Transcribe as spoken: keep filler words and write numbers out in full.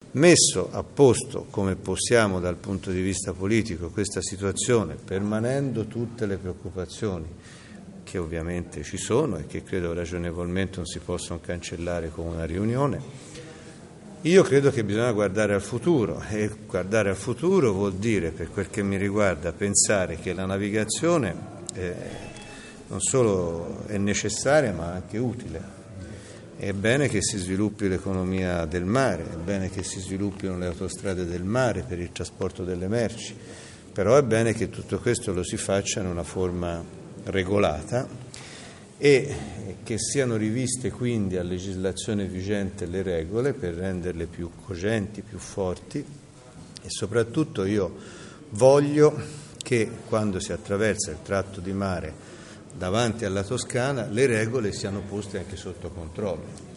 messo a posto come possiamo dal punto di vista politico questa situazione, permanendo tutte le preoccupazioni che ovviamente ci sono e che credo ragionevolmente non si possono cancellare con una riunione, io credo che bisogna guardare al futuro, e guardare al futuro vuol dire, per quel che mi riguarda, pensare che la navigazione eh, non solo è necessaria ma anche utile. È bene che si sviluppi l'economia del mare, è bene che si sviluppino le autostrade del mare per il trasporto delle merci, però è bene che tutto questo lo si faccia in una forma regolata e che siano riviste quindi a legislazione vigente le regole per renderle più cogenti, più forti, e soprattutto io voglio che quando si attraversa il tratto di mare davanti alla Toscana le regole siano poste anche sotto controllo.